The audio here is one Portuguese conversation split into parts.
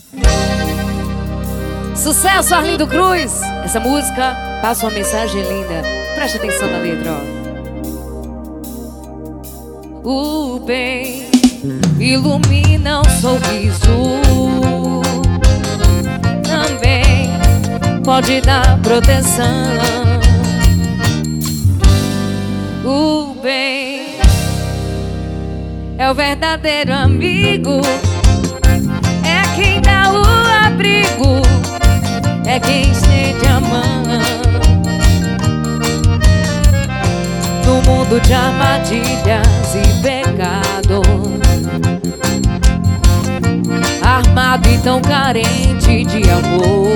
Sucesso, Arlindo Cruz. Essa música passa uma mensagem linda. Preste atenção na letra, ó. O bem ilumina o sorriso, também pode dar proteção. O bem é o verdadeiro amigo, é quem dá o abrigo, é quem estende a mão. No mundo de armadilhas e pecado, armado e tão carente de amor,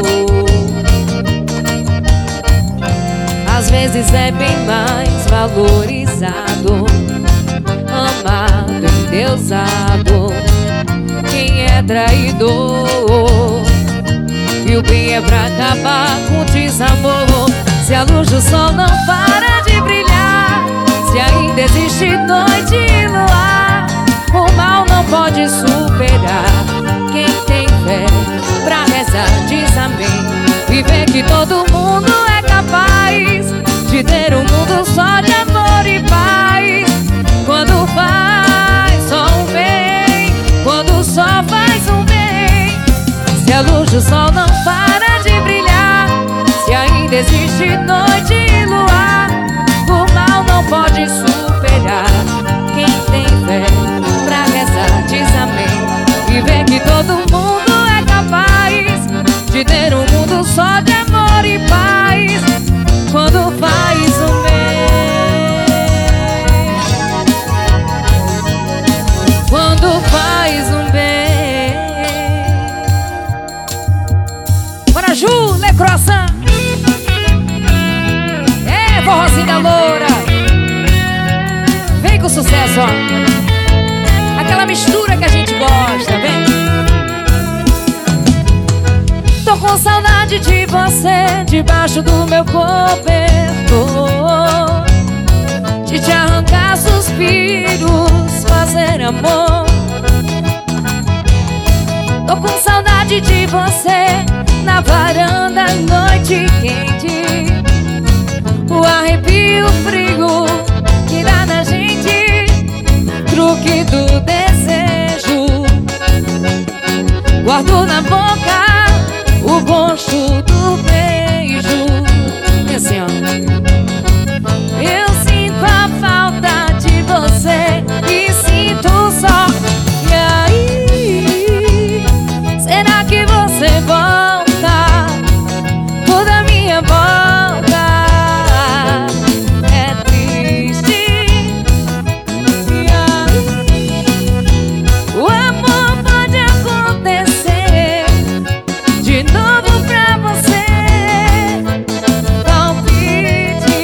às vezes é bem mais valorizado, amado, endeusado, quem é traidor. E o bem é pra acabar com o desamor. Se a luz do sol não para de brilhar, se ainda existe noite e luar, o mal não pode superar. Quem tem fé pra rezar diz amém e vê que todo mundo é capaz de ter um mundo só de amor e paz. Quando faz só um bem, quando só faz um bem. Se a luz do sol não para de brilhar, se ainda existe noite e luar, o mal não pode superar. Quem tem fé pra rezar diz amém e vê que todo mundo é capaz de ter um mundo só de amor e paz. Quando faz o bem, quando faz um bem. Bora, Ju, Le Croissant. É, forrozinho da loura. Vem com sucesso, ó. Aquela mistura que a gente gosta, vem. Tô com saudade de você debaixo do meu cobertor, de te arrancar suspiros, fazer amor. Tô com saudade de você na varanda, noite quente, o arrepio frio que dá na gente, truque do desejo. Guardo na boca o gosto do beijo. E assim, ó, eu sinto a falta de você e sinto só. E aí, será que você volta? Toda minha volta é triste. E aí, o amor pode acontecer de novo pra você. Palpite.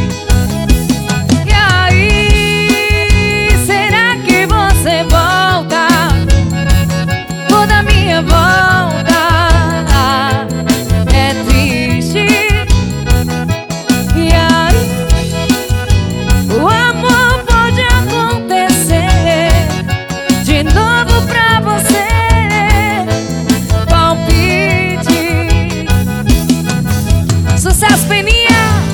E aí, será que você volta? Toda minha volta é triste. E aí, o amor pode acontecer de novo pra você. Palpite. Sucesso, Peninha.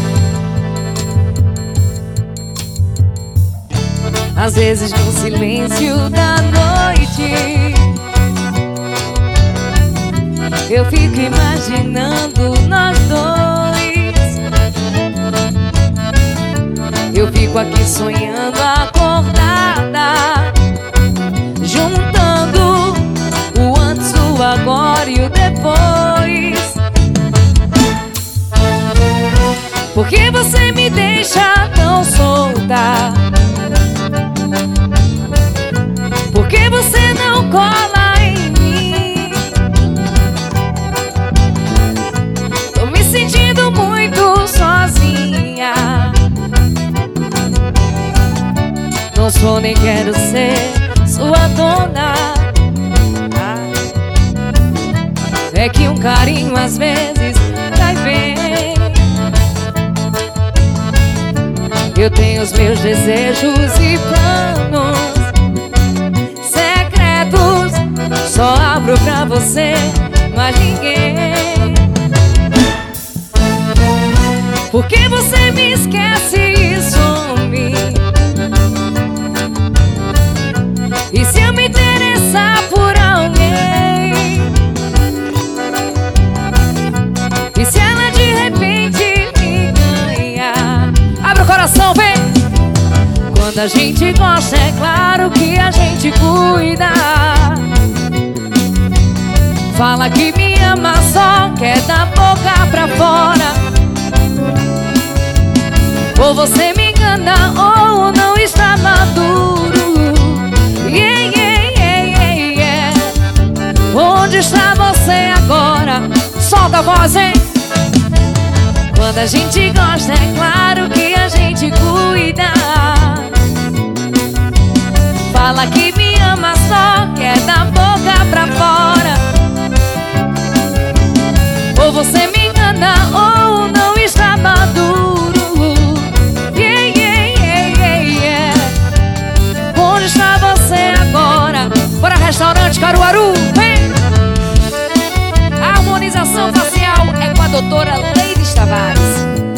Às vezes no silêncio da noite eu fico imaginando nós dois. Eu fico aqui sonhando acordada, juntando o antes, o agora e o depois. Por que você me deixa tão solta? Por que você não cola em mim? Tô me sentindo muito sozinha. Não sou nem quero ser sua dona. É que um carinho às vezes vai bem. Eu tenho os meus desejos e planos secretos, só só abro pra você, mas ninguém. Por que você me esquece e some? E se eu me interessar por alguém? E se ela de repente me ganhar? Abre o coração, vem! Quando a gente gosta, é claro que a gente cuida. Fala que me ama, só quer da boca pra fora. Ou você me engana ou não está maduro. Yeah, yeah, yeah, yeah, yeah. Onde está você agora? Solta a voz, hein? Quando a gente gosta, é claro que a gente cuida. Fala que me ama, só quer da boca pra fora. Ou você me engana ou não está maduro. Yeah, yeah, yeah, yeah, yeah. Onde está você agora? Bora restaurante Caruaru, vem! A harmonização facial é com a doutora Leides Tavares.